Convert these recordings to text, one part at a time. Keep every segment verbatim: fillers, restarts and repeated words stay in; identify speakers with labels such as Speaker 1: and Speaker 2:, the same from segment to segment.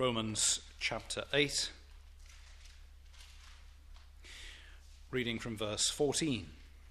Speaker 1: Romans chapter eight, reading from verse fourteen.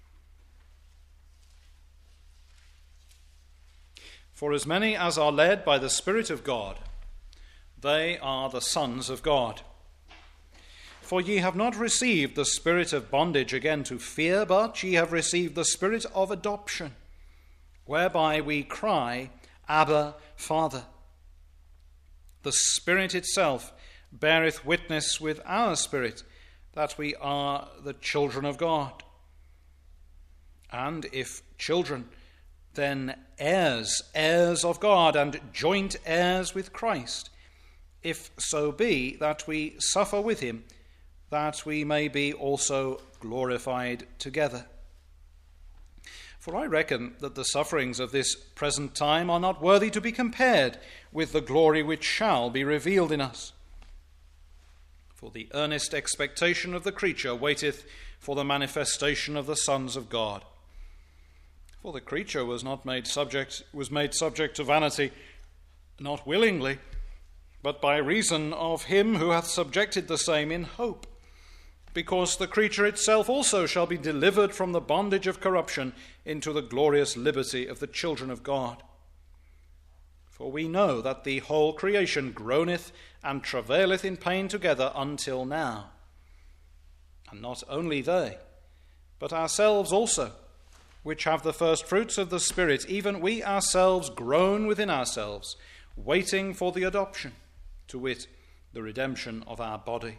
Speaker 1: For as many as are led by the Spirit of God, they are the sons of God. For ye have not received the spirit of bondage again to fear, but ye have received the spirit of adoption, whereby we cry, Abba, Father. The Spirit itself beareth witness with our spirit that we are the children of God. And if children, then heirs, heirs of God, and joint heirs with Christ, if so be that we suffer with him, that we may be also glorified together. For I reckon that the sufferings of this present time are not worthy to be compared with the glory which shall be revealed in us. For the earnest expectation of the creature waiteth for the manifestation of the sons of God. For the creature was not made subject, was made subject to vanity, not willingly, but by reason of him who hath subjected the same in hope, because the creature itself also shall be delivered from the bondage of corruption into the glorious liberty of the children of God. For we know that the whole creation groaneth and travaileth in pain together until now. And not only they, but ourselves also, which have the first fruits of the Spirit, even we ourselves groan within ourselves, waiting for the adoption, to wit, the redemption of our body.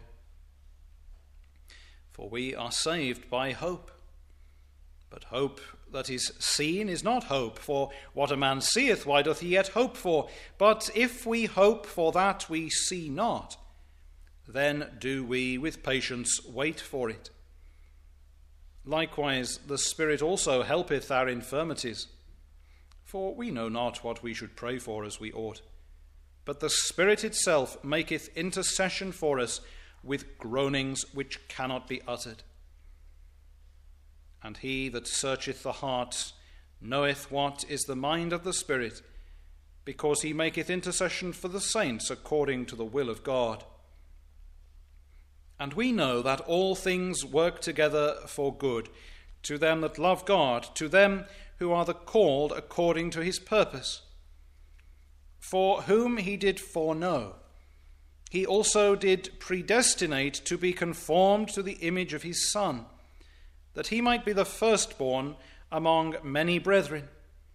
Speaker 1: For we are saved by hope. But hope that is seen is not hope, for what a man seeth, why doth he yet hope for? But if we hope for that we see not, then do we with patience wait for it. Likewise, the Spirit also helpeth our infirmities. For we know not what we should pray for as we ought, but the Spirit itself maketh intercession for us with groanings which cannot be uttered. And he that searcheth the hearts knoweth what is the mind of the Spirit, because he maketh intercession for the saints according to the will of God. And we know that all things work together for good, to them that love God, to them who are the called according to his purpose. For whom he did foreknow, he also did predestinate to be conformed to the image of his Son, that he might be the firstborn among many brethren.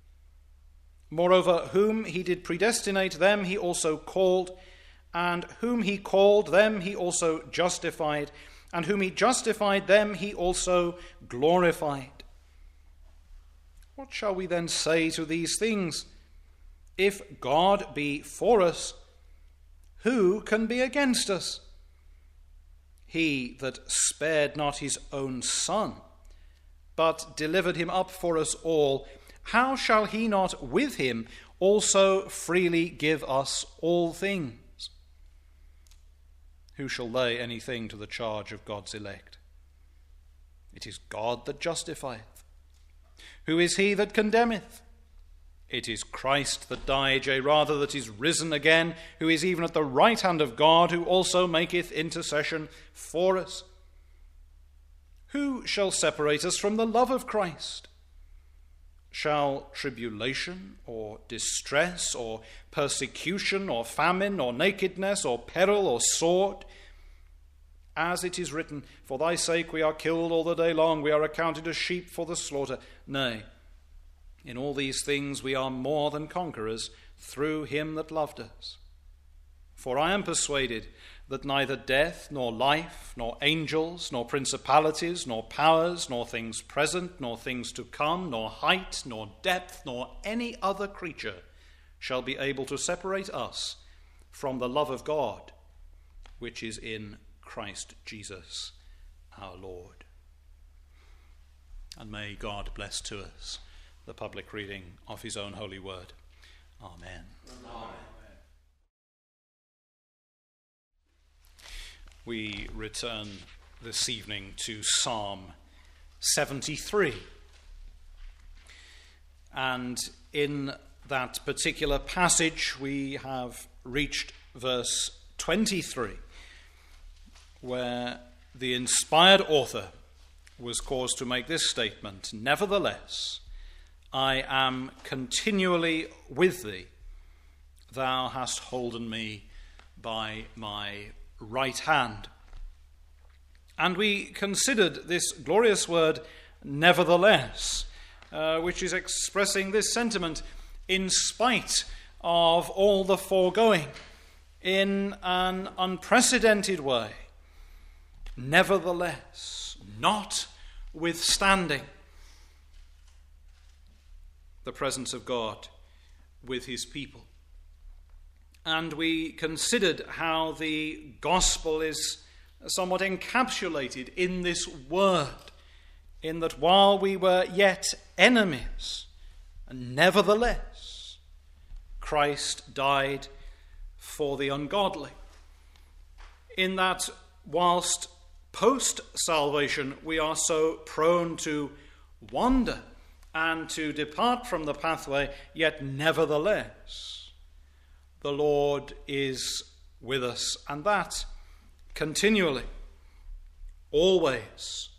Speaker 1: Moreover, whom he did predestinate, them he also called, and whom he called, them he also justified, and whom he justified, them he also glorified. What shall we then say to these things? If God be for us, who can be against us? He that spared not his own Son, but delivered him up for us all, how shall he not with him also freely give us all things? Who shall lay anything to the charge of God's elect? It is God that justifieth. Who is he that condemneth? It is Christ that died, yea, rather that is risen again, who is even at the right hand of God, who also maketh intercession for us. Who shall separate us from the love of Christ? Shall tribulation, or distress, or persecution, or famine, or nakedness, or peril, or sword? As it is written, for thy sake we are killed all the day long, we are accounted as sheep for the slaughter. Nay, in all these things we are more than conquerors through him that loved us. For I am persuaded that neither death, nor life, nor angels, nor principalities, nor powers, nor things present, nor things to come, nor height, nor depth, nor any other creature shall be able to separate us from the love of God, which is in Christ Jesus our Lord. And may God bless to us the public reading of his own holy word. Amen. Amen. We return this evening to Psalm seventy-three. And in that particular passage we have reached verse twenty-three, where the inspired author was caused to make this statement: "Nevertheless, I am continually with thee. Thou hast holden me by my right hand." And we considered this glorious word, nevertheless, uh, which is expressing this sentiment: in spite of all the foregoing, in an unprecedented way, nevertheless, notwithstanding the presence of God with his people. And we considered how the gospel is somewhat encapsulated in this word, in that while we were yet enemies, nevertheless, Christ died for the ungodly. In that whilst post-salvation we are so prone to wander and to depart from the pathway, yet nevertheless the Lord is with us, and that continually, always.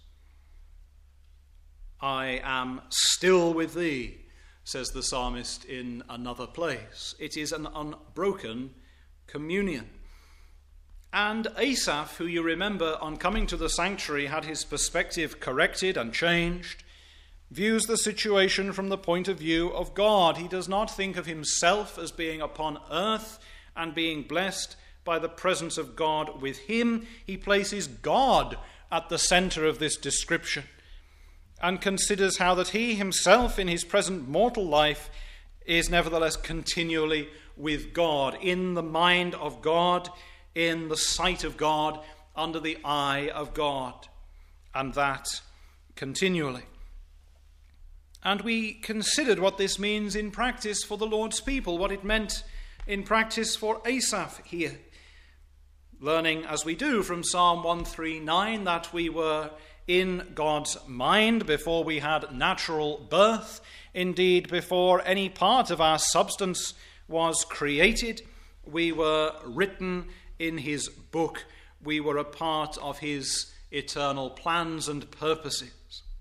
Speaker 1: "I am still with thee," says the psalmist in another place. It is an unbroken communion. And Asaph, who you remember on coming to the sanctuary had his perspective corrected and changed, views the situation from the point of view of God. He does not think of himself as being upon earth and being blessed by the presence of God with him. He places God at the center of this description and considers how that he himself in his present mortal life is nevertheless continually with God, in the mind of God, in the sight of God, under the eye of God, and that continually. And we considered what this means in practice for the Lord's people, what it meant in practice for Asaph here, learning as we do from Psalm one thirty-nine that we were in God's mind before we had natural birth, indeed before any part of our substance was created. We were written in his book. We were a part of his eternal plans and purposes.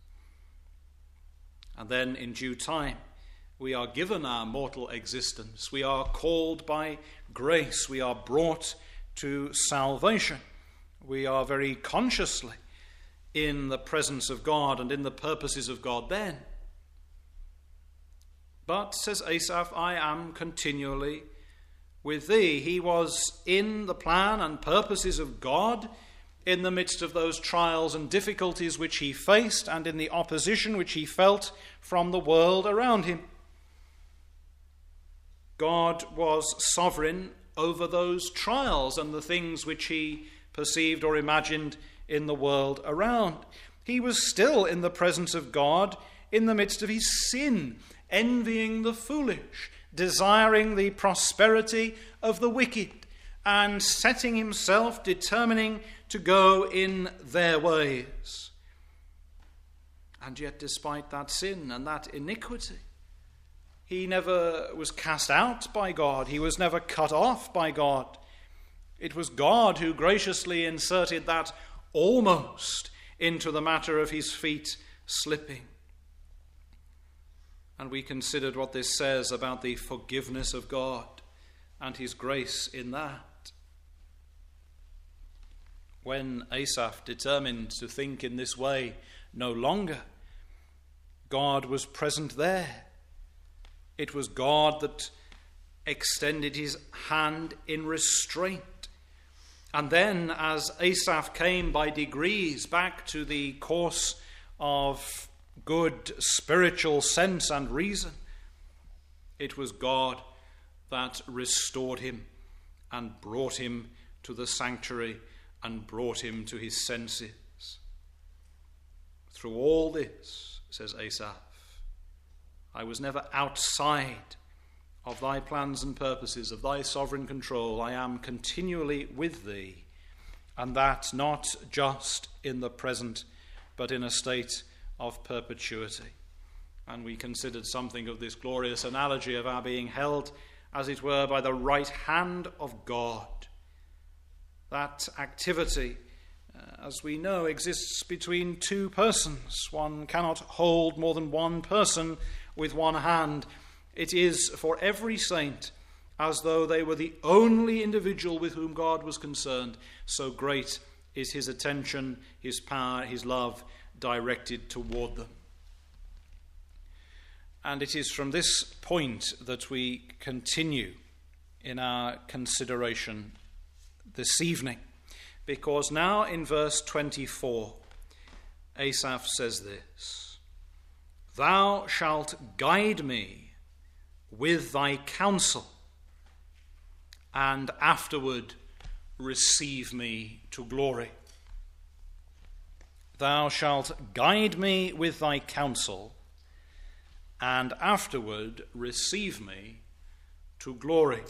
Speaker 1: And then in due time, we are given our mortal existence. We are called by grace. We are brought to salvation. We are very consciously in the presence of God and in the purposes of God then. But, says Asaph, I am continually with thee. He was in the plan and purposes of God in the midst of those trials and difficulties which he faced and in the opposition which he felt from the world around him. God was sovereign over those trials and the things which he perceived or imagined in the world around. He was still in the presence of God in the midst of his sin, envying the foolish, desiring the prosperity of the wicked, and setting himself, determining to go in their ways. And yet, despite that sin and that iniquity, he never was cast out by God. He was never cut off by God. It was God who graciously inserted that almost into the matter of his feet slipping. And we considered what this says about the forgiveness of God and his grace in that. When Asaph determined to think in this way no longer, God was present there. It was God that extended his hand in restraint. And then, as Asaph came by degrees back to the course of good spiritual sense and reason, it was God that restored him and brought him to the sanctuary and brought him to his senses. Through all this, says Asaph, I was never outside of thy plans and purposes, of thy sovereign control. I am continually with thee, and that not just in the present, but in a state of perpetuity. And we considered something of this glorious analogy of our being held, as it were, by the right hand of God, That activity, uh, as we know, exists between two persons. One cannot hold more than one person with one hand. It is for every saint as though they were the only individual with whom God was concerned. So great is his attention, his power, his love directed toward them. And it is from this point that we continue in our consideration this evening, because now in verse twenty-four, Asaph says this: "Thou shalt guide me with thy counsel, and afterward receive me to glory." Thou shalt guide me with thy counsel, and afterward receive me to glory.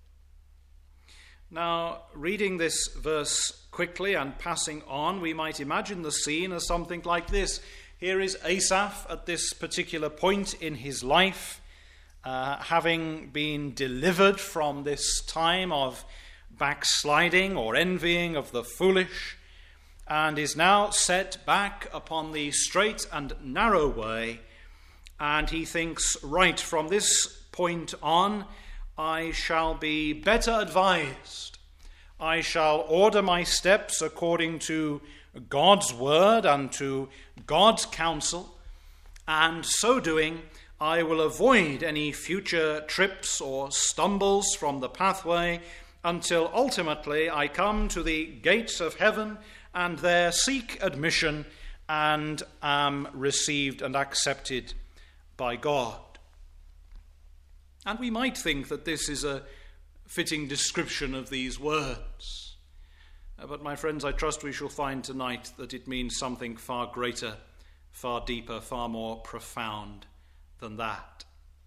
Speaker 1: Now, reading this verse quickly and passing on, we might imagine the scene as something like this. Here is Asaph at this particular point in his life, uh, having been delivered from this time of backsliding or envying of the foolish, and is now set back upon the straight and narrow way. And he thinks, right, from this point on, I shall be better advised. I shall order my steps according to God's word and to God's counsel, and so doing, I will avoid any future trips or stumbles from the pathway until ultimately I come to the gates of heaven and there seek admission and am received and accepted by God. And we might think that this is a fitting description of these words. Uh, but my friends, I trust we shall find tonight that it means something far greater, far deeper, far more profound than that.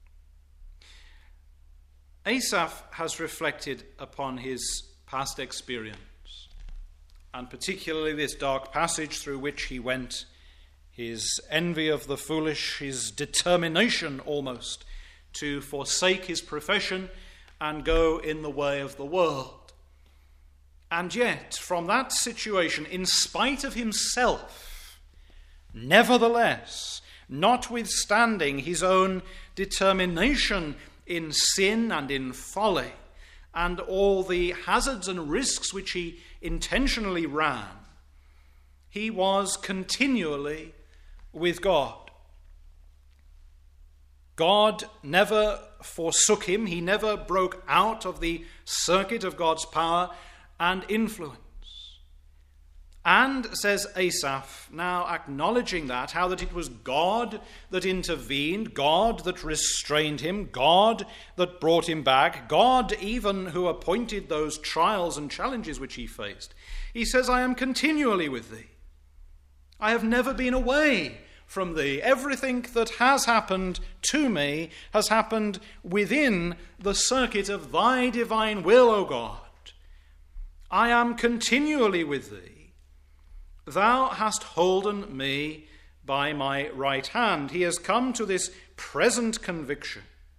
Speaker 1: Asaph has reflected upon his past experience, and particularly this dark passage through which he went, his envy of the foolish, his determination almost to forsake his profession and go in the way of the world. And yet, from that situation, in spite of himself, nevertheless, notwithstanding his own determination in sin and in folly, and all the hazards and risks which he intentionally ran, he was continually with God. God never forsook him. He never broke out of the circuit of God's power and influence. And, says Asaph, now acknowledging that, how that it was God that intervened, God that restrained him, God that brought him back, God even who appointed those trials and challenges which he faced. He says, I am continually with thee. I have never been away from thee. Everything that has happened to me has happened within the circuit of thy divine will, O God. I am continually with thee. Thou hast holden me by my right hand. He has come to this present conviction.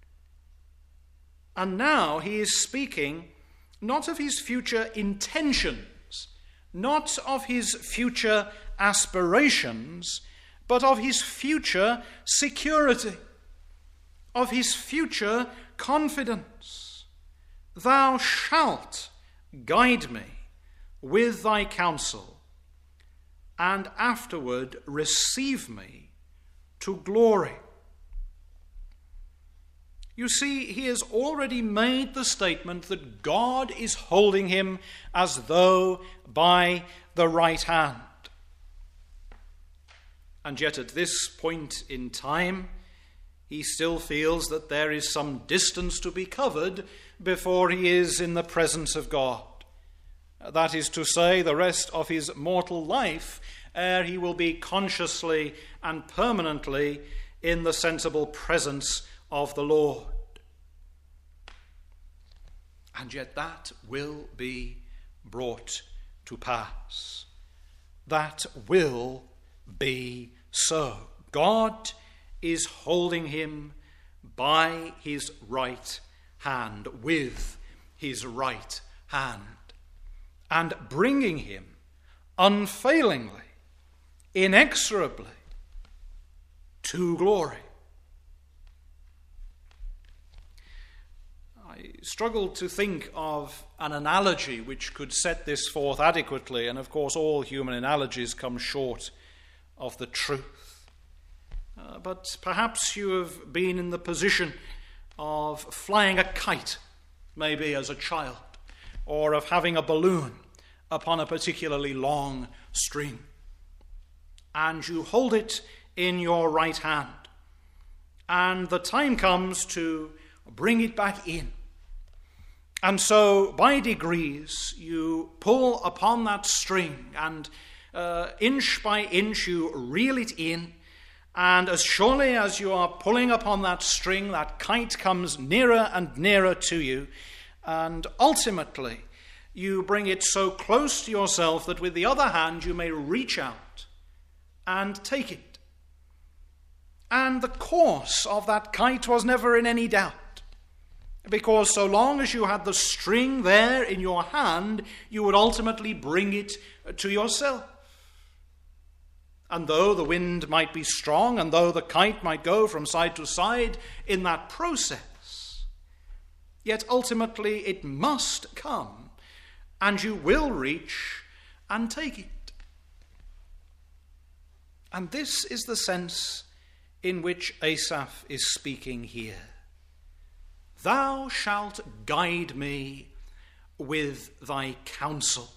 Speaker 1: And now he is speaking not of his future intentions, not of his future aspirations, but of his future security, of his future confidence. Thou shalt guide me with thy counsel, and afterward receive me to glory. You see, he has already made the statement that God is holding him as though by the right hand. And yet at this point in time, he still feels that there is some distance to be covered before he is in the presence of God. That is to say, the rest of his mortal life, ere he will be consciously and permanently in the sensible presence of the Lord. And yet that will be brought to pass. That will be so. God is holding him by his right hand, with his right hand. and bringing him unfailingly, inexorably to glory. I struggled to think of an analogy which could set this forth adequately, and of course all human analogies come short of the truth. Uh, but perhaps you have been in the position of flying a kite, maybe as a child, or of having a balloon upon a particularly long string. And you hold it in your right hand, and the time comes to bring it back in. And so, by degrees, you pull upon that string, and uh, inch by inch you reel it in, and as surely as you are pulling upon that string, that kite comes nearer and nearer to you, and ultimately you bring it so close to yourself that with the other hand you may reach out and take it. And the course of that kite was never in any doubt, because so long as you had the string there in your hand, you would ultimately bring it to yourself. And though the wind might be strong, and though the kite might go from side to side in that process, yet ultimately it must come, and you will reach and take it. And this is the sense in which Asaph is speaking here. Thou shalt guide me with thy counsel.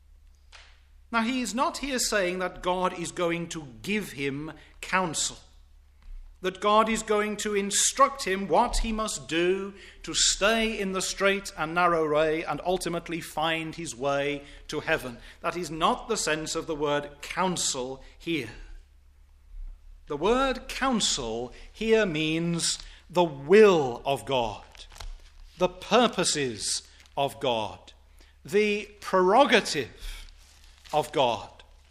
Speaker 1: Now, he is not here saying that God is going to give him counsel, that God is going to instruct him what he must do to stay in the straight and narrow way and ultimately find his way to heaven. That is not the sense of the word counsel here. The word counsel here means the will of God, the purposes of God, the prerogative of God.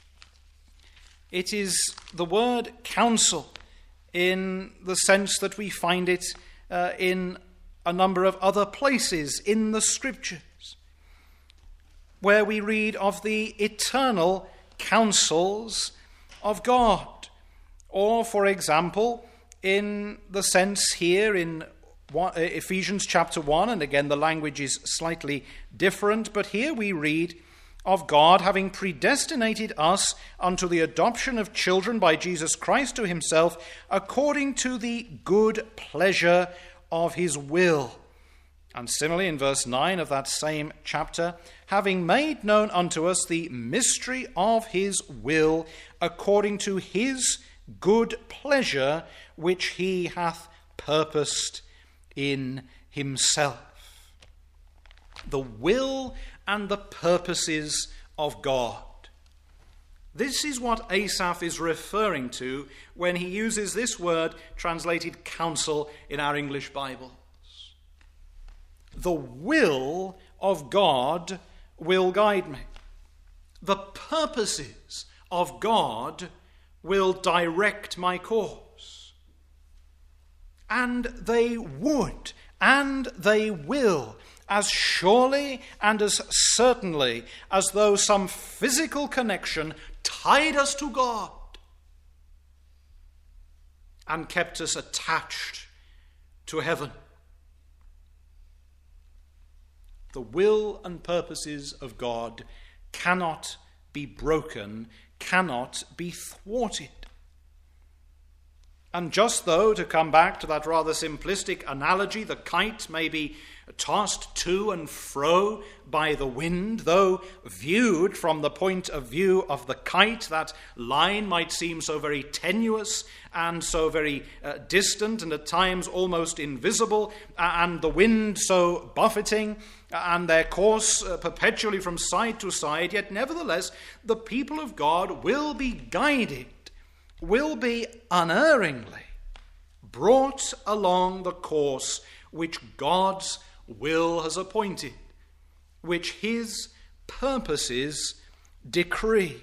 Speaker 1: It is the word counsel in the sense that we find it uh, in a number of other places in the Scriptures, where we read of the eternal counsels of God. Or, for example, in the sense here in Ephesians chapter one, and again the language is slightly different, but here we read of God having predestinated us unto the adoption of children by Jesus Christ to himself, according to the good pleasure of his will. And similarly in verse nine of that same chapter, having made known unto us the mystery of his will, according to his good pleasure, which he hath purposed in himself. The will and the purposes of God. This is what Asaph is referring to when he uses this word translated counsel in our English Bibles. The will of God will guide me. The purposes of God will direct my course. And they would, and they will, as surely and as certainly as though some physical connection tied us to God and kept us attached to heaven. The will and purposes of God cannot be broken, cannot be thwarted. And just though, to come back to that rather simplistic analogy, the kite may be tossed to and fro by the wind, though viewed from the point of view of the kite, that line might seem so very tenuous and so very uh, distant and at times almost invisible, uh, and the wind so buffeting, uh, and their course uh, perpetually from side to side, yet nevertheless the people of God will be guided, will be unerringly brought along the course which God's will has appointed, which his purposes decree.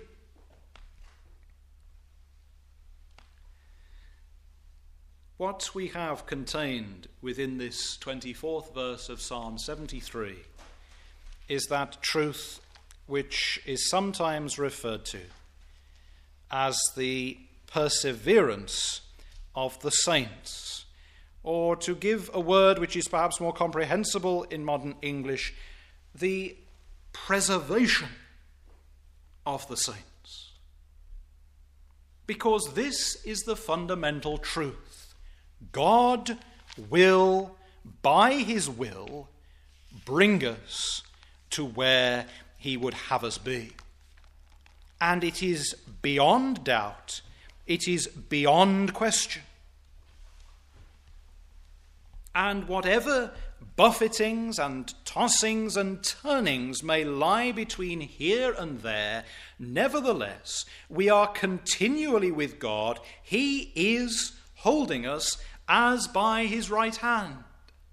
Speaker 1: What we have contained within this twenty-fourth verse of Psalm seventy-three is that truth which is sometimes referred to as the perseverance of the saints, or to give a word which is perhaps more comprehensible in modern English, the preservation of the saints. Because this is the fundamental truth. God will, by his will, bring us to where he would have us be. And it is beyond doubt, it is beyond question. And whatever buffetings and tossings and turnings may lie between here and there, nevertheless, we are continually with God. He is holding us as by his right hand.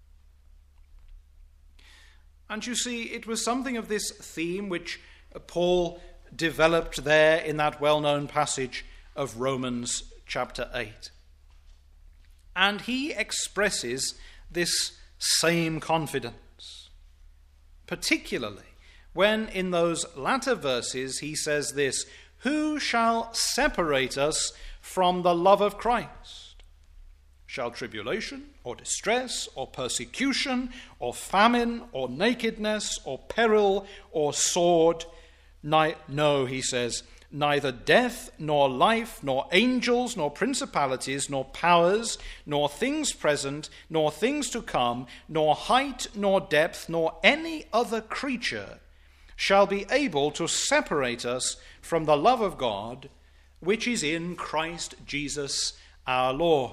Speaker 1: And you see, it was something of this theme which Paul developed there in that well-known passage of Romans chapter eight. And he expresses this same confidence, particularly when in those latter verses he says this, "Who shall separate us from the love of Christ? Shall tribulation, or distress, or persecution, or famine, or nakedness, or peril, or sword? Ni- no, he says, neither death, nor life, nor angels, nor principalities, nor powers, nor things present, nor things to come, nor height, nor depth, nor any other creature shall be able to separate us from the love of God, which is in Christ Jesus our Lord."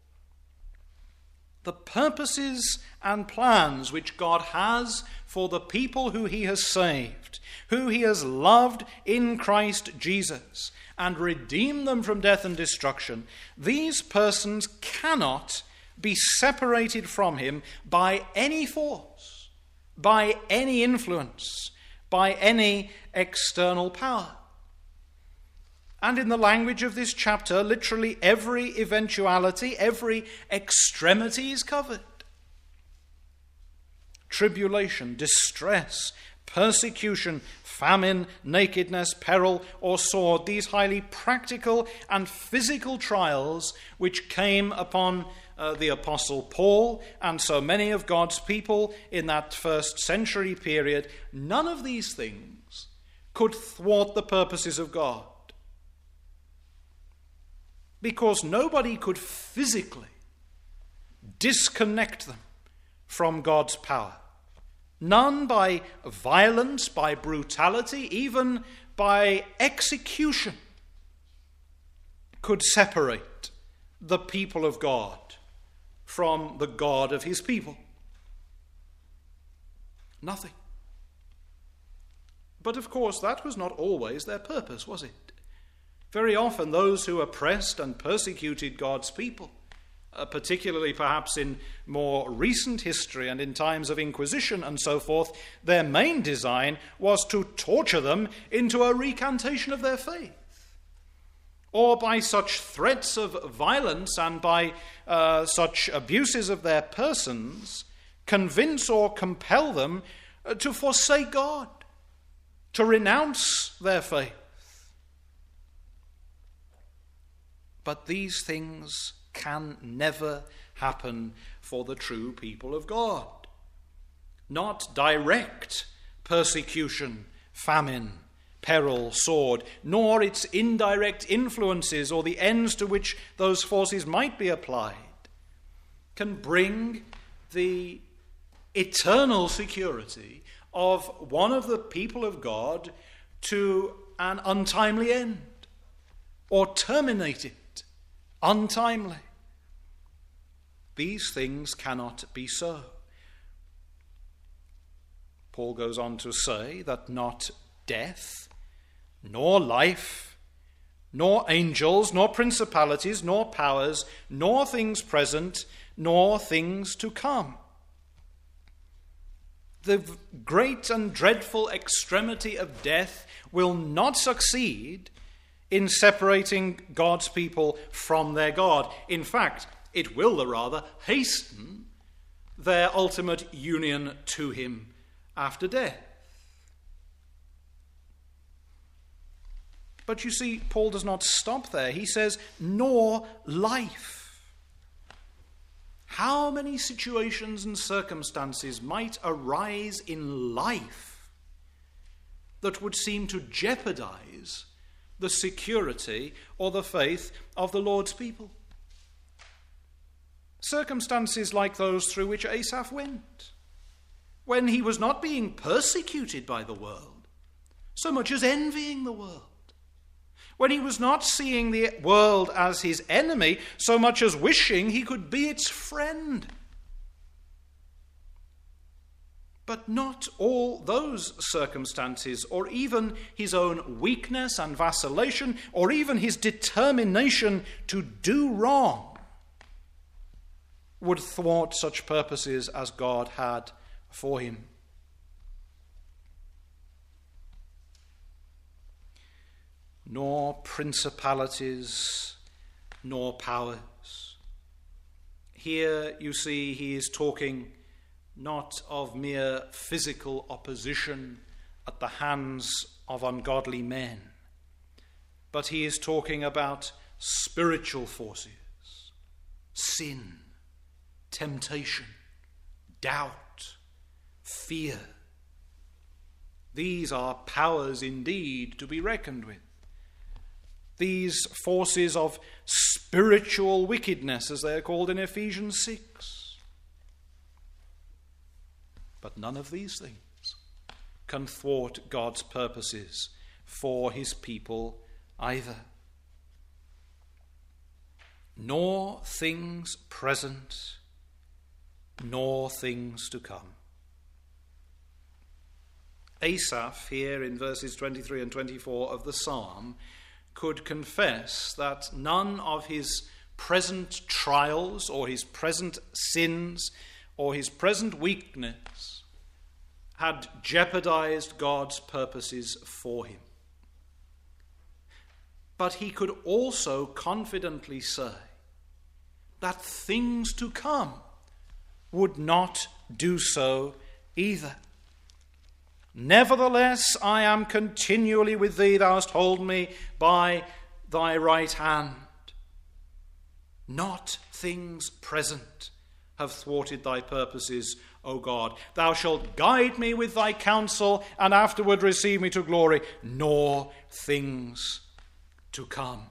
Speaker 1: The purposes and plans which God has for the people who he has saved, who he has loved in Christ Jesus, and redeemed them from death and destruction, these persons cannot be separated from him by any force, by any influence, by any external power. And in the language of this chapter, literally every eventuality, every extremity is covered. Tribulation, distress, persecution, famine, nakedness, peril, or sword, these highly practical and physical trials which came upon uh, the Apostle Paul and so many of God's people in that first century period, none of these things could thwart the purposes of God. Because nobody could physically disconnect them from God's power. None by violence, by brutality, even by execution could separate the people of God from the God of his people. Nothing. But of course, that was not always their purpose, was it? Very often those who oppressed and persecuted God's people, uh, particularly perhaps in more recent history and in times of Inquisition and so forth, their main design was to torture them into a recantation of their faith. Or by such threats of violence and by uh, such abuses of their persons, convince or compel them uh, to forsake God, to renounce their faith. But these things can never happen for the true people of God. Not direct persecution, famine, peril, sword, nor its indirect influences or the ends to which those forces might be applied, can bring the eternal security of one of the people of God to an untimely end, or terminate it untimely. These things cannot be so. Paul goes on to say that not death, nor life, nor angels, nor principalities, nor powers, nor things present, nor things to come. The great and dreadful extremity of death will not succeed in separating God's people from their God. In fact, it will the rather hasten their ultimate union to him after death. But you see, Paul does not stop there. He says, nor life. How many situations and circumstances might arise in life that would seem to jeopardize the security or the faith of the Lord's people? Circumstances like those through which Asaph went, when he was not being persecuted by the world, so much as envying the world. When he was not seeing the world as his enemy, so much as wishing he could be its friend. But not all those circumstances, or even his own weakness and vacillation, or even his determination to do wrong, would thwart such purposes as God had for him. Nor principalities, nor powers. Here you see he is talking not of mere physical opposition at the hands of ungodly men, but he is talking about spiritual forces, sin, temptation, doubt, fear. These are powers indeed to be reckoned with. These forces of spiritual wickedness, as they are called in Ephesians six. But none of these things can thwart God's purposes for his people either. Nor things present, nor things to come. Asaph, here in verses twenty-three and twenty-four of the psalm, could confess that none of his present trials or his present sins or his present weakness had jeopardized God's purposes for him. But he could also confidently say that things to come would not do so either. Nevertheless, I am continually with thee, thou hast hold me by thy right hand. Not things present have thwarted thy purposes, O God. Thou shalt guide me with thy counsel, and afterward receive me to glory, nor things to come.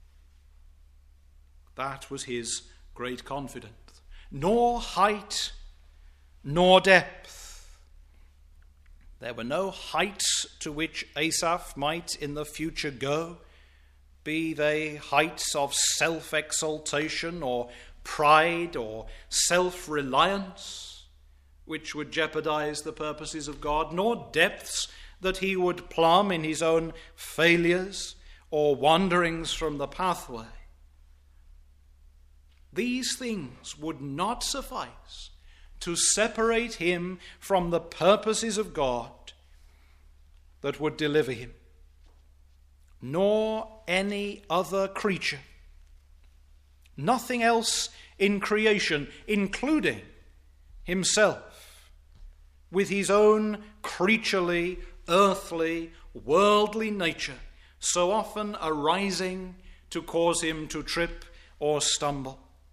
Speaker 1: That was his great confidence. Nor height, nor depth. There were no heights to which Asaph might in the future go, be they heights of self-exaltation or pride or self-reliance, which would jeopardize the purposes of God, nor depths that he would plumb in his own failures or wanderings from the pathway. These things would not suffice to separate him from the purposes of God that would deliver him, nor any other creature. Nothing else in creation, including himself, with his own creaturely, earthly, worldly nature, so often arising to cause him to trip or stumble.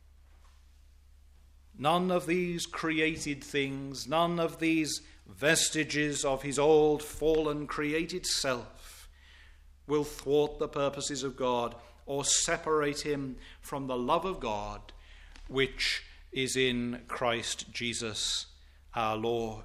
Speaker 1: None of these created things, none of these vestiges of his old fallen created self will thwart the purposes of God or separate him from the love of God which is in Christ Jesus our Lord.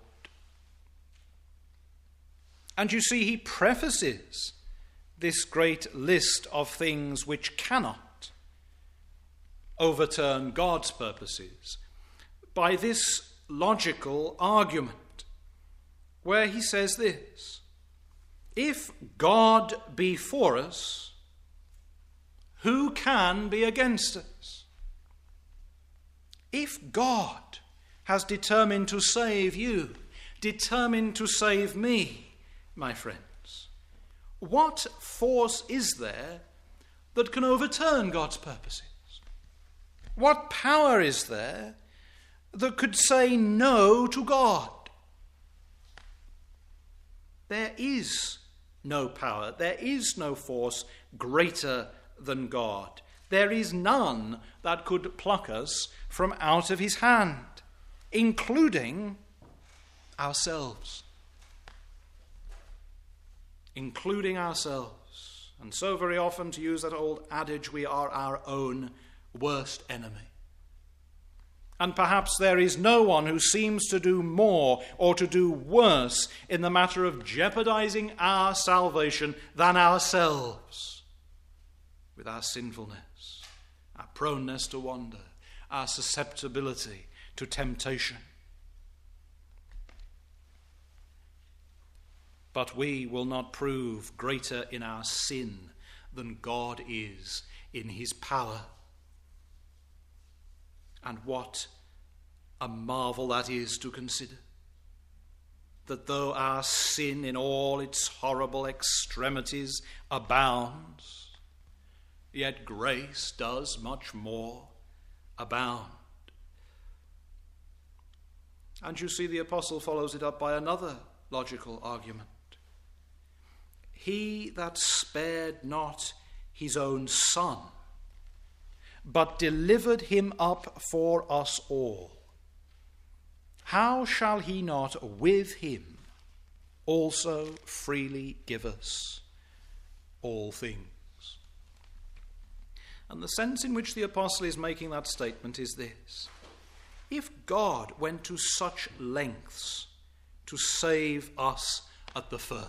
Speaker 1: And you see, he prefaces this great list of things which cannot overturn God's purposes by this logical argument, where he says this: if God be for us, who can be against us? If God has determined to save you, determined to save me, my friends, what force is there that can overturn God's purposes? What power is there that could say no to God? There is no power. There is no force greater than God. There is none that could pluck us from out of his hand, including ourselves. Including ourselves. And so very often, to use that old adage, we are our own worst enemy. And perhaps there is no one who seems to do more or to do worse in the matter of jeopardizing our salvation than ourselves, with our sinfulness, our proneness to wander, our susceptibility to temptation. But we will not prove greater in our sin than God is in his power. And what a marvel that is to consider, that though our sin in all its horrible extremities abounds, yet grace does much more abound. And you see, the apostle follows it up by another logical argument. He that spared not his own son, but delivered him up for us all, how shall he not with him also freely give us all things? And the sense in which the apostle is making that statement is this: if God went to such lengths to save us at the first,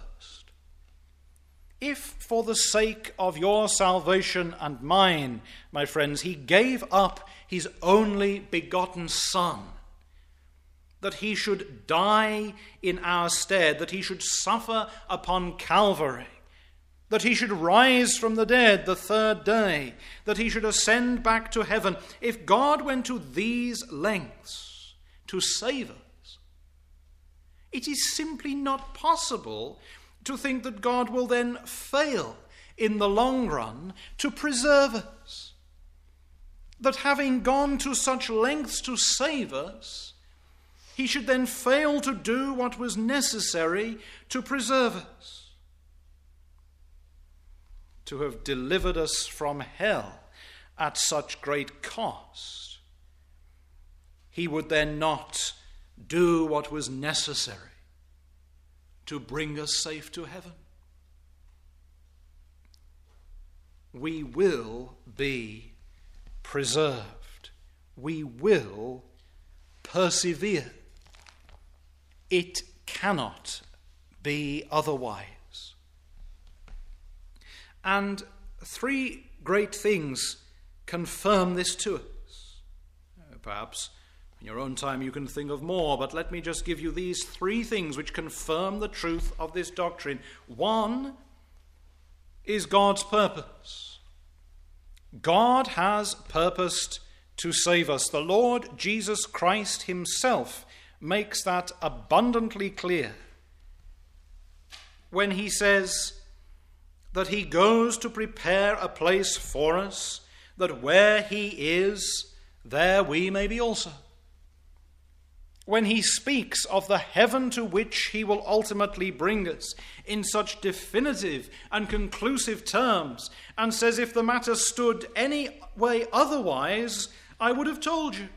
Speaker 1: if for the sake of your salvation and mine, my friends, he gave up his only begotten Son, that he should die in our stead, that he should suffer upon Calvary, that he should rise from the dead the third day, that he should ascend back to heaven, if God went to these lengths to save us, it is simply not possible to think that God will then fail in the long run to preserve us. That having gone to such lengths to save us, he should then fail to do what was necessary to preserve us. To have delivered us from hell at such great cost, he would then not do what was necessary to bring us safe to heaven. We will be preserved. We will persevere. It cannot be otherwise. And three great things confirm this to us. Perhaps in your own time you can think of more, but let me just give you these three things which confirm the truth of this doctrine. One is God's purpose. God has purposed to save us. The Lord Jesus Christ himself makes that abundantly clear when he says that he goes to prepare a place for us, that where he is, there we may be also. When he speaks of the heaven to which he will ultimately bring us in such definitive and conclusive terms, and says, if the matter stood any way otherwise, I would have told you.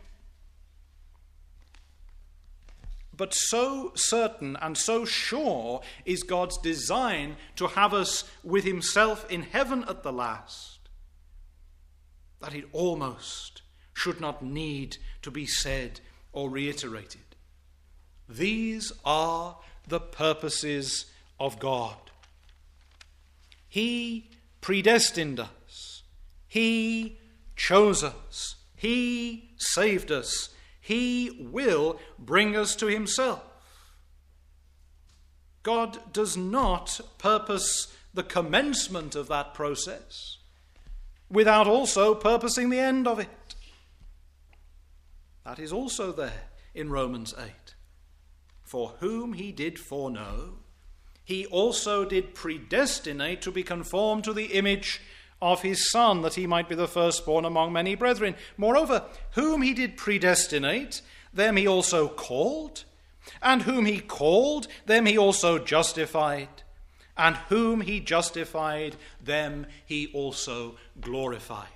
Speaker 1: But so certain and so sure is God's design to have us with himself in heaven at the last, that it almost should not need to be said or reiterated. These are the purposes of God. He predestined us. He chose us. He saved us. He will bring us to himself. God does not purpose the commencement of that process without also purposing the end of it. That is also there in Romans eight. For whom he did foreknow, he also did predestinate to be conformed to the image of his Son, that he might be the firstborn among many brethren. Moreover, whom he did predestinate, them he also called, and whom he called, them he also justified, and whom he justified, them he also glorified.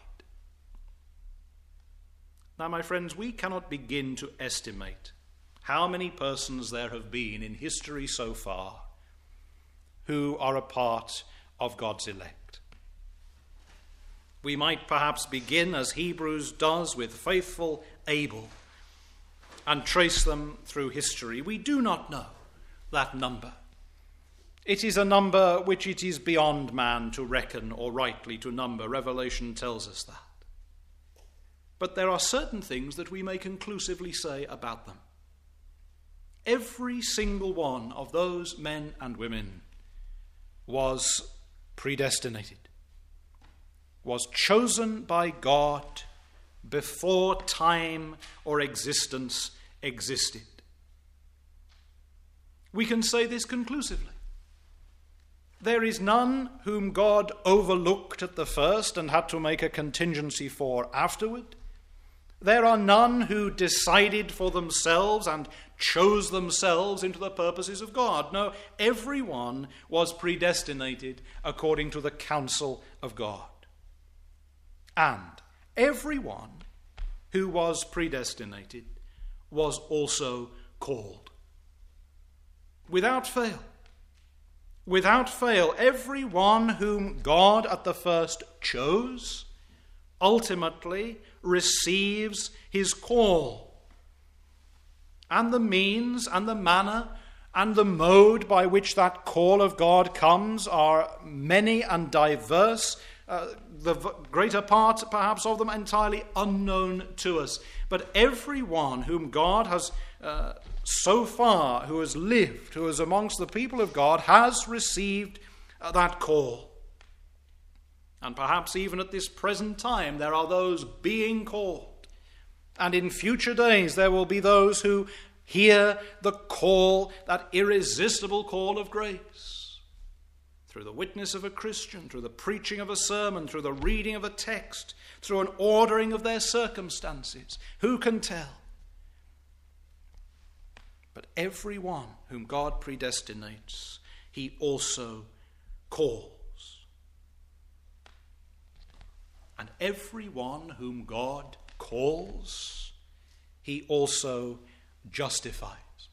Speaker 1: Now, my friends, we cannot begin to estimate how many persons there have been in history so far who are a part of God's elect. We might perhaps begin, as Hebrews does, with faithful Abel and trace them through history. We do not know that number. It is a number which it is beyond man to reckon or rightly to number. Revelation tells us that. But there are certain things that we may conclusively say about them. Every single one of those men and women was predestinated, was chosen by God before time or existence existed. We can say this conclusively. There is none whom God overlooked at the first and had to make a contingency for afterward. There are none who decided for themselves and chose themselves into the purposes of God. No, everyone was predestinated according to the counsel of God. And everyone who was predestinated was also called. Without fail. Without fail, everyone whom God at the first chose ultimately receives his call. And the means and the manner and the mode by which that call of God comes are many and diverse, uh, the v- greater part perhaps of them entirely unknown to us. But everyone whom God has uh, so far, who has lived, who is amongst the people of God, has received uh, that call. And perhaps even at this present time there are those being called. And in future days there will be those who hear the call, that irresistible call of grace. Through the witness of a Christian, through the preaching of a sermon, through the reading of a text, through an ordering of their circumstances. Who can tell? But everyone whom God predestinates, he also calls. And everyone whom God calls, he also justifies.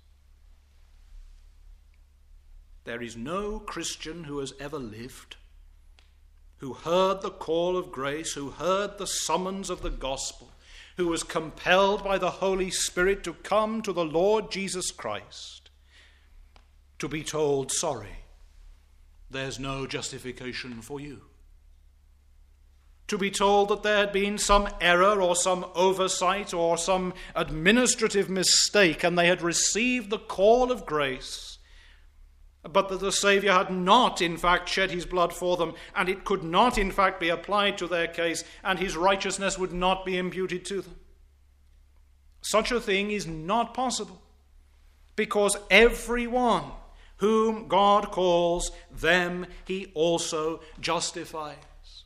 Speaker 1: There is no Christian who has ever lived, who heard the call of grace, who heard the summons of the gospel, who was compelled by the Holy Spirit to come to the Lord Jesus Christ, to be told, sorry, there's no justification for you. To be told that there had been some error or some oversight or some administrative mistake and they had received the call of grace, but that the Saviour had not in fact shed his blood for them, and it could not in fact be applied to their case, and his righteousness would not be imputed to them. Such a thing is not possible, because everyone whom God calls, them he also justifies.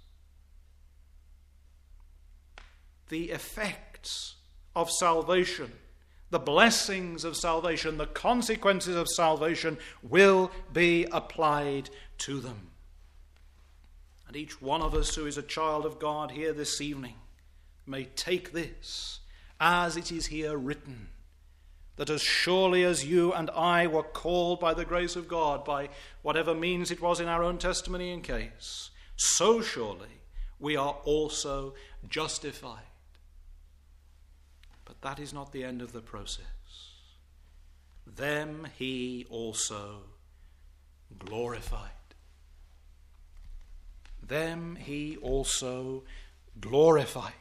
Speaker 1: The effects of salvation, the blessings of salvation, the consequences of salvation will be applied to them. And each one of us who is a child of God here this evening may take this as it is here written, that as surely as you and I were called by the grace of God, by whatever means it was in our own testimony and case, so surely we are also justified. But that is not the end of the process. Them he also glorified. Them he also glorified.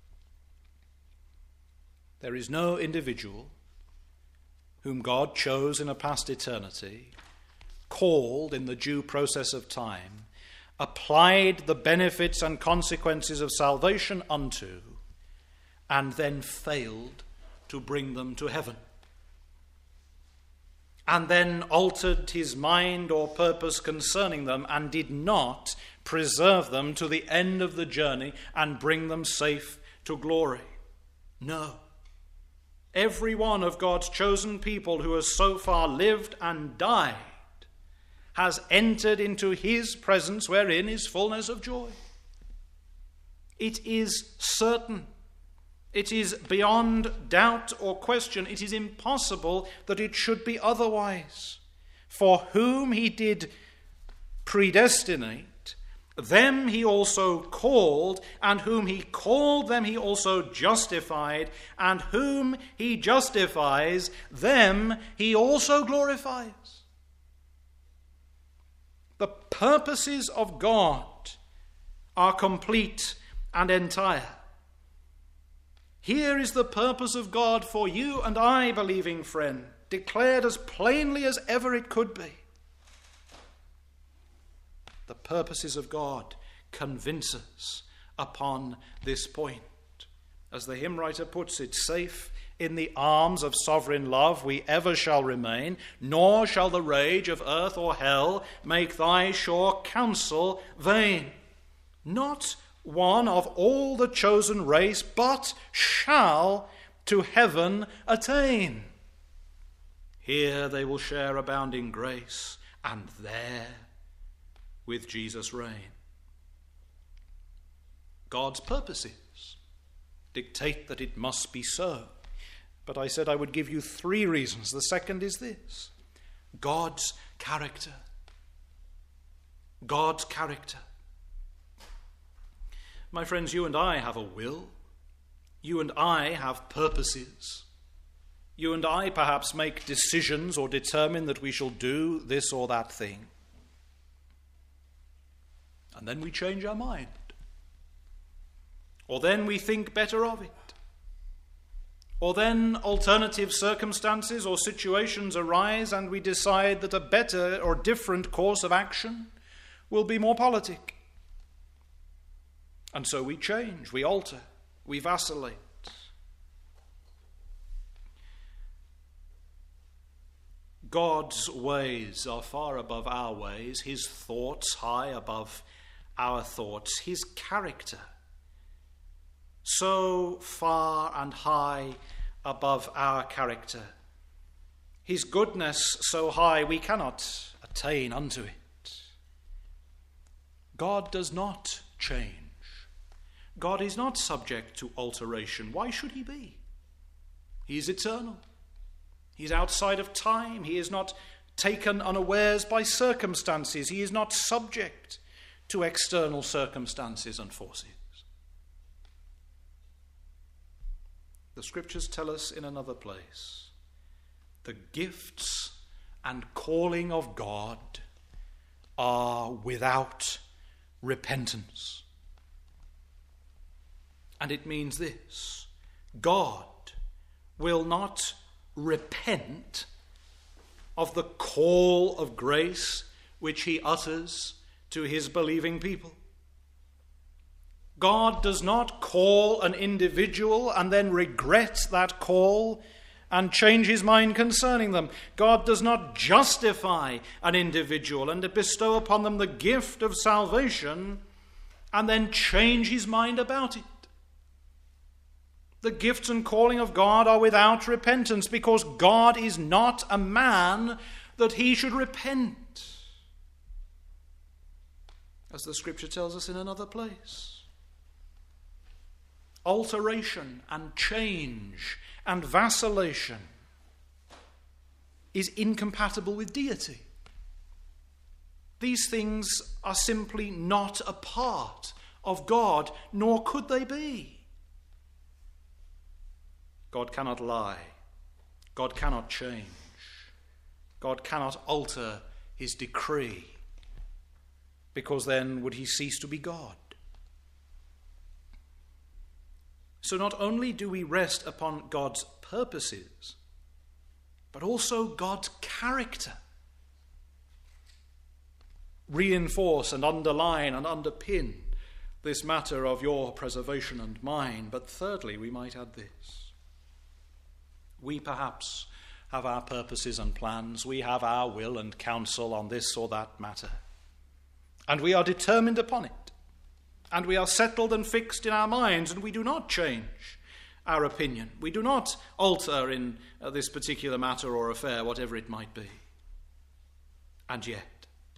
Speaker 1: There is no individual whom God chose in a past eternity, called in the due process of time, applied the benefits and consequences of salvation unto, and then failed to bring them to heaven, and then altered his mind or purpose concerning them, and did not preserve them to the end of the journey and bring them safe to glory. No. Every one of God's chosen people who has so far lived and died has entered into his presence wherein is fullness of joy. It is certain. It is beyond doubt or question. It is impossible that it should be otherwise. For whom he did predestinate, them he also called, and whom he called, them he also justified, and whom he justifies, them he also glorifies. The purposes of God are complete and entire. Here is the purpose of God for you and I, believing friend, declared as plainly as ever it could be. The purposes of God convince us upon this point. As the hymn writer puts it, safe in the arms of sovereign love we ever shall remain, nor shall the rage of earth or hell make thy sure counsel vain. Not one of all the chosen race, but shall to heaven attain. Here they will share abounding grace, and there with Jesus reign. God's purposes dictate that it must be so. But I said I would give you three reasons. The second is this: God's character. God's character. My friends, you and I have a will. You and I have purposes. You and I perhaps make decisions or determine that we shall do this or that thing. And then we change our mind. Or then we think better of it. Or then alternative circumstances or situations arise and we decide that a better or different course of action will be more politic. And so we change, we alter, we vacillate. God's ways are far above our ways, his thoughts high above our thoughts, his character so far and high above our character, his goodness so high we cannot attain unto it. God does not change. God is not subject to alteration. Why should he be? He is eternal. He's outside of time. He is not taken unawares by circumstances. He is not subject to external circumstances and forces. The scriptures tell us in another place, the gifts and calling of God are without repentance. And it means this: God will not repent of the call of grace which he utters to his believing people. God does not call an individual and then regret that call and change his mind concerning them. God does not justify an individual and bestow upon them the gift of salvation and then change his mind about it. The gifts and calling of God are without repentance, because God is not a man that he should repent, as the scripture tells us in another place. Alteration and change and vacillation is incompatible with deity. These things are simply not a part of God, nor could they be. God cannot lie. God cannot change. God cannot alter his decree, because then would he cease to be God. So not only do we rest upon God's purposes, but also God's character. Reinforce and underline and underpin this matter of your preservation and mine. But thirdly, we might add this. We perhaps have our purposes and plans. We have our will and counsel on this or that matter. And we are determined upon it. And we are settled and fixed in our minds, and we do not change our opinion. We do not alter in uh, this particular matter or affair, whatever it might be. And yet,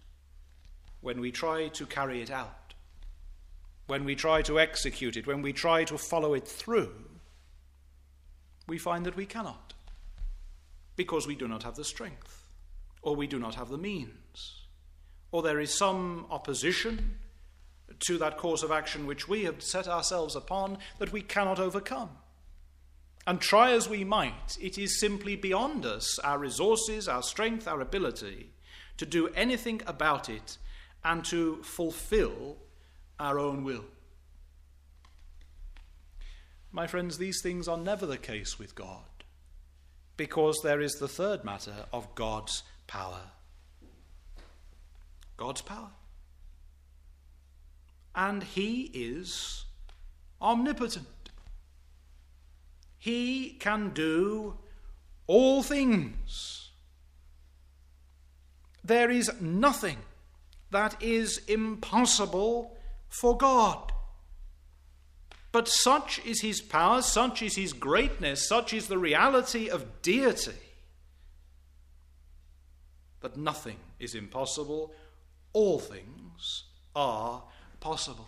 Speaker 1: when we try to carry it out, when we try to execute it, when we try to follow it through, we find that we cannot, because we do not have the strength, or we do not have the means, or there is some opposition to that course of action which we have set ourselves upon that we cannot overcome. And try as we might, it is simply beyond us, our resources, our strength, our ability, to do anything about it and to fulfill our own will. My friends, these things are never the case with God, because there is the third matter of God's power. God's power. And he is omnipotent. He can do all things. There is nothing that is impossible for God. But such is his power, such is his greatness, such is the reality of deity, that nothing is impossible. All things are possible.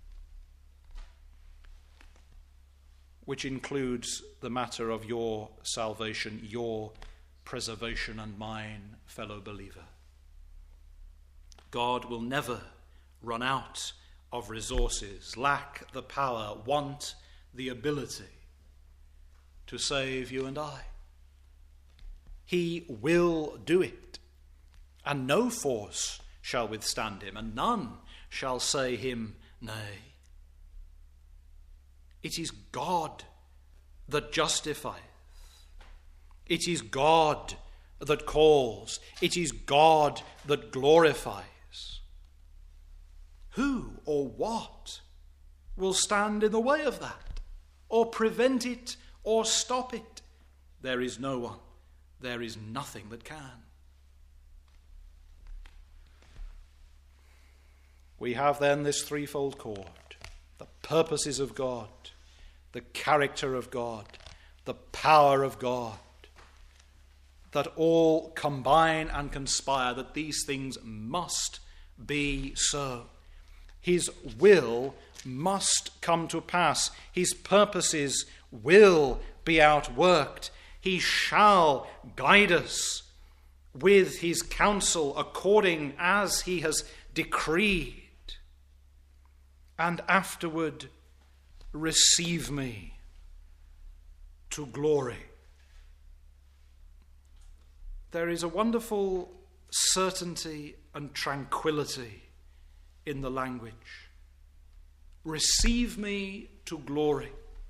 Speaker 1: Which includes the matter of your salvation, your preservation, and mine, fellow believer. God will never run out of resources, lack the power, want the ability to save you and I. He will do it, and no force shall withstand him, and none shall say him nay. It is God that justifieth. It is God that calls. It is God that glorifies. Who or what will stand in the way of that, or prevent it, or stop it? There is no one. There is nothing that can. We have then this threefold chord: the purposes of God, the character of God, the power of God, that all combine and conspire that these things must be so. His will must come to pass. His purposes will be outworked. He shall guide us with his counsel according as he has decreed. And afterward, receive me to glory. There is a wonderful certainty and tranquility in the language. Receive me to glory.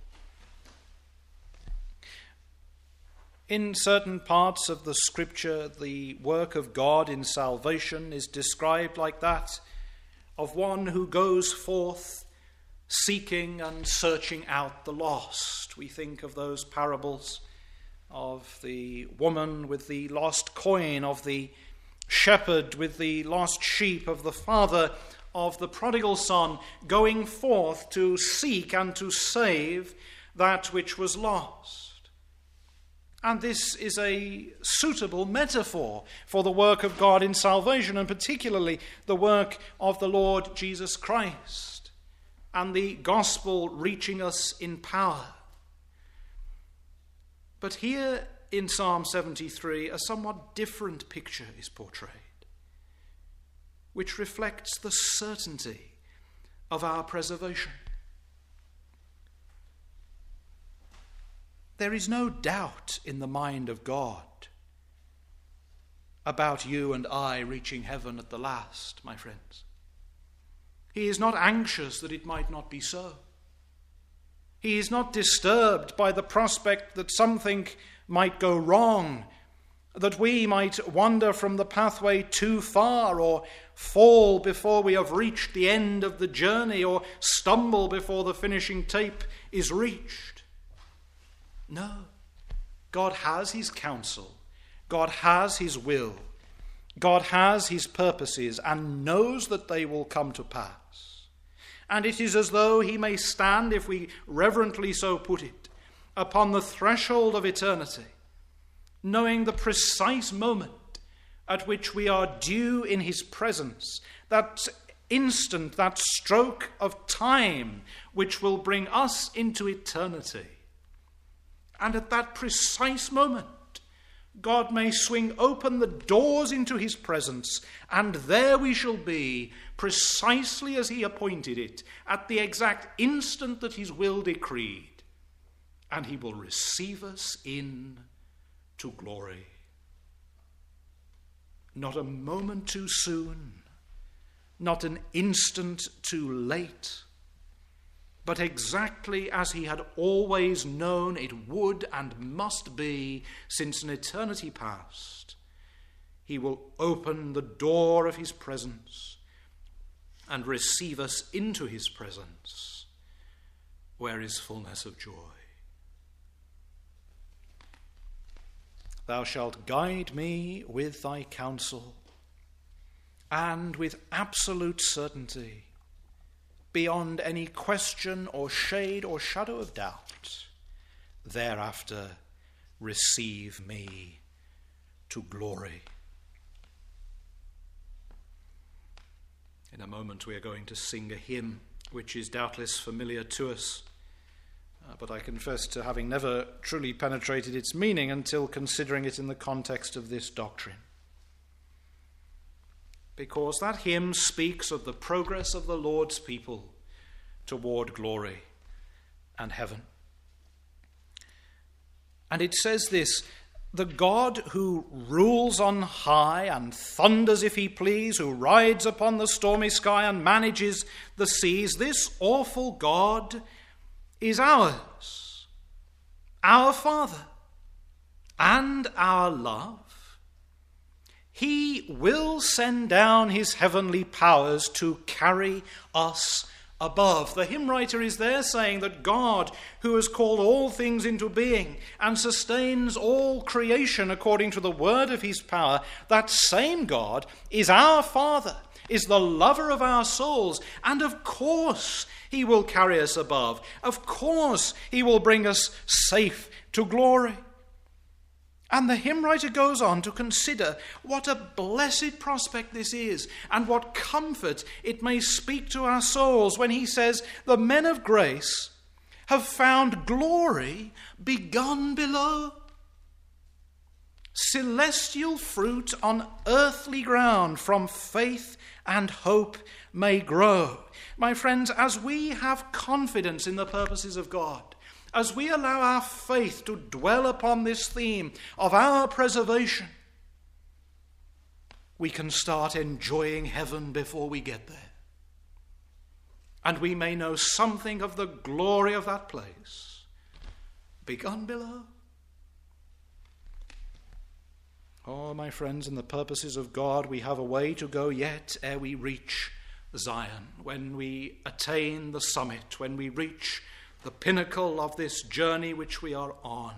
Speaker 1: In certain parts of the scripture, the work of God in salvation is described like that of one who goes forth seeking and searching out the lost. We think of those parables of the woman with the lost coin, of the shepherd with the lost sheep, of the father of the prodigal son going forth to seek and to save that which was lost. And this is a suitable metaphor for the work of God in salvation, and particularly the work of the Lord Jesus Christ and the gospel reaching us in power. But here in Psalm seventy-three, a somewhat different picture is portrayed, which reflects the certainty of our preservation. There is no doubt in the mind of God about you and I reaching heaven at the last, my friends. He is not anxious that it might not be so. He is not disturbed by the prospect that something might go wrong, that we might wander from the pathway too far, or fall before we have reached the end of the journey, or stumble before the finishing tape is reached. No. God has his counsel. God has his will. God has his purposes and knows that they will come to pass. And it is as though he may stand, if we reverently so put it, upon the threshold of eternity, knowing the precise moment at which we are due in his presence, that instant, that stroke of time which will bring us into eternity. And at that precise moment, God may swing open the doors into his presence, and there we shall be, precisely as he appointed it, at the exact instant that his will decreed. And he will receive us in to glory. Not a moment too soon, not an instant too late, but exactly as he had always known it would and must be since an eternity past. He will open the door of his presence and receive us into his presence, where is fullness of joy. Thou shalt guide me with thy counsel, and with absolute certainty, beyond any question or shade or shadow of doubt, thereafter receive me to glory. In a moment we are going to sing a hymn which is doubtless familiar to us, uh, but I confess to having never truly penetrated its meaning until considering it in the context of this doctrine. Because that hymn speaks of the progress of the Lord's people toward glory and heaven. And it says this: the God who rules on high and thunders if he please, who rides upon the stormy sky and manages the seas, this awful God is ours, our Father, and our love. He will send down his heavenly powers to carry us above. The hymn writer is there saying that God, who has called all things into being and sustains all creation according to the word of his power, that same God is our Father, is the lover of our souls, and of course he will carry us above. Of course he will bring us safe to glory. And the hymn writer goes on to consider what a blessed prospect this is, and what comfort it may speak to our souls when he says, the men of grace have found glory begun below. Celestial fruit on earthly ground from faith and hope may grow. My friends, as we have confidence in the purposes of God, as we allow our faith to dwell upon this theme of our preservation, we can start enjoying heaven before we get there. And we may know something of the glory of that place begun below. Oh, my friends, in the purposes of God, we have a way to go yet ere we reach Zion, when we attain the summit, when we reach the pinnacle of this journey which we are on.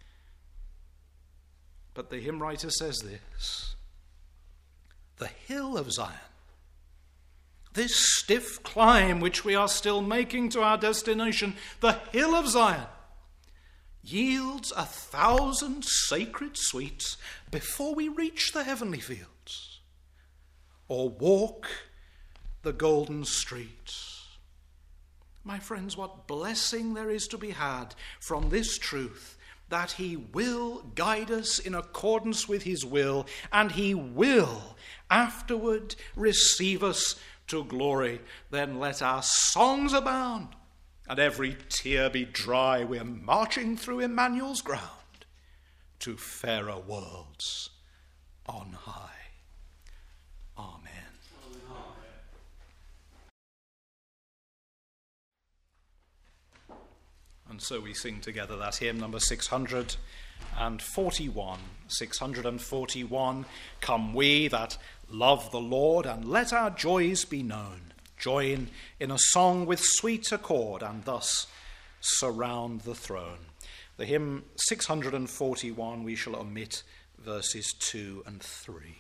Speaker 1: But the hymn writer says this: the hill of Zion, this stiff climb which we are still making to our destination, the hill of Zion, yields a thousand sacred sweets before we reach the heavenly fields or walk the golden streets. My friends, what blessing there is to be had from this truth, that he will guide us in accordance with his will, and he will afterward receive us to glory. Then let our songs abound, and every tear be dry. We're marching through Emmanuel's ground to fairer worlds on high. Amen. And so we sing together that hymn, number six hundred forty-one. six hundred forty-one. Come we that love the Lord, and let our joys be known. Join in a song with sweet accord, and thus surround the throne. The hymn six hundred forty-one, we shall omit verses two and three.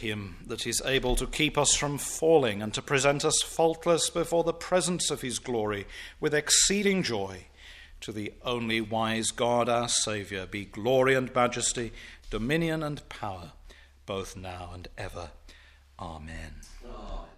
Speaker 1: him that is able to keep us from falling and to present us faultless before the presence of his glory with exceeding joy. To the only wise God, our Saviour, be glory and majesty, dominion and power, both now and ever. Amen. Amen.